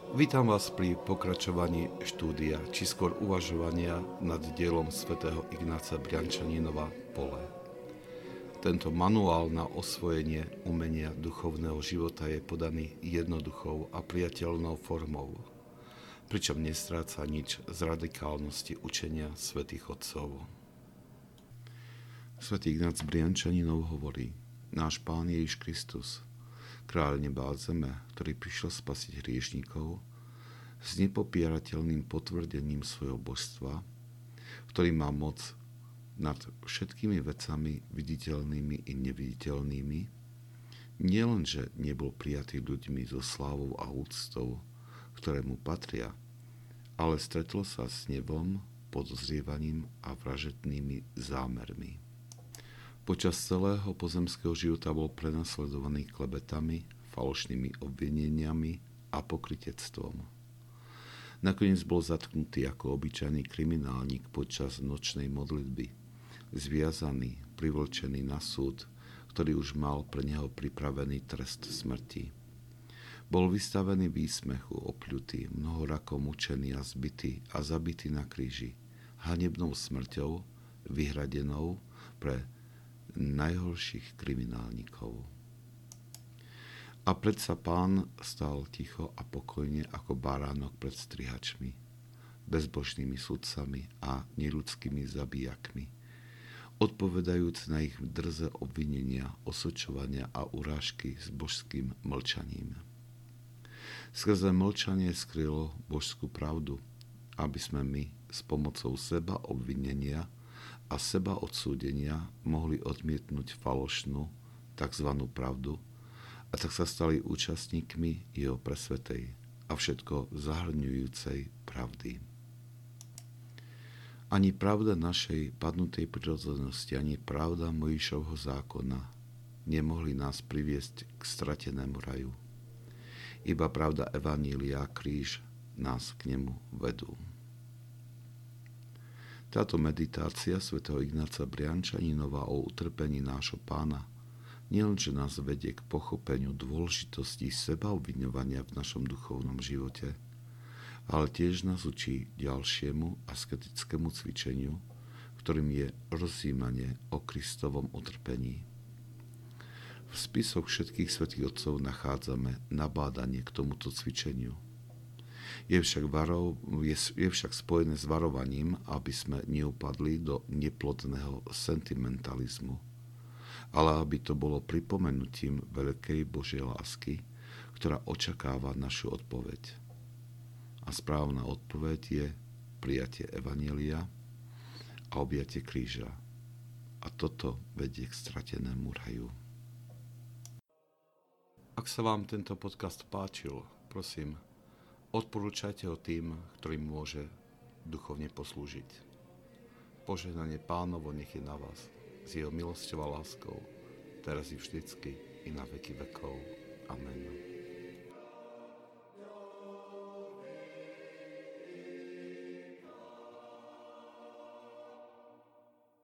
Vítam vás pri pokračovaní štúdia, či skôr uvažovania nad dielom svätého Ignáca Briančaninova Pole. Tento manuál na osvojenie umenia duchovného života je podaný jednoduchou a priateľnou formou, pričom nestráca nič z radikálnosti učenia svätých otcov. Svätý Ignác Briančaninov hovorí: náš Pán Ježiš Kristus, kráľ neba a zeme, ktorý prišiel spasiť hriešnikov, s nepopierateľným potvrdením svojho božstva, ktorý má moc nad všetkými vecami viditeľnými i neviditeľnými, nielenže nebol prijatý ľuďmi so slávou a úctou, ktoré mu patria, ale stretol sa s nebom, podozrievaním a vražednými zámermi. Počas celého pozemského života bol prenasledovaný klebetami, falošnými obvineniami a pokrytectvom. Nakoniec bol zatknutý ako obyčajný kriminálnik počas nočnej modlitby, zviazaný, privlčený na súd, ktorý už mal pre neho pripravený trest smrti. Bol vystavený výsmechu, opľutý, mnohorakom mučený a zbitý a zabitý na kríži, hanebnou smrťou, vyhradenou pre najhorších kriminálnikov. A predsa Pán stál ticho a pokojne ako baránok pred strihačmi, bezbožnými sudcami a neľudskými zabijakmi, odpovedajúc na ich drze obvinenia, osočovania a urážky s božským mlčaním. Skrze mlčanie skrylo božskú pravdu, aby sme my s pomocou seba obvinenia a seba odsúdenia mohli odmietnúť falošnú, tzv. Pravdu, a tak sa stali účastníkmi jeho presvetej a všetko zahrňujúcej pravdy. Ani pravda našej padnutej prirodzenosti, ani pravda Mojžišovho zákona nemohli nás priviesť k stratenému raju. Iba pravda Evanília a kríž nás k nemu vedú. Táto meditácia svätého Ignáca Briančaninova o utrpení nášho Pána nielenže nás vedie k pochopeniu dôležitosti sebaobviňovania v našom duchovnom živote, ale tiež nás učí ďalšiemu asketickému cvičeniu, ktorým je rozjímanie o Kristovom utrpení. V spisoch všetkých svätých otcov nachádzame nabádanie k tomuto cvičeniu. Je však spojené s varovaním, aby sme neupadli do neplodného sentimentalizmu, ale aby to bolo pripomenutím veľkej Božej lásky, ktorá očakáva našu odpoveď. A správna odpoveď je prijatie Evanília a objatie kríža. A toto vedie k stratenému raju. Ak sa vám tento podcast páčil, prosím, odporúčajte ho tým, ktorým môže duchovne poslúžiť. Požehnanie Pánovo nech je na vás, s jeho milosťou a láskou, teraz i vždycky, i na veky vekov. Amen.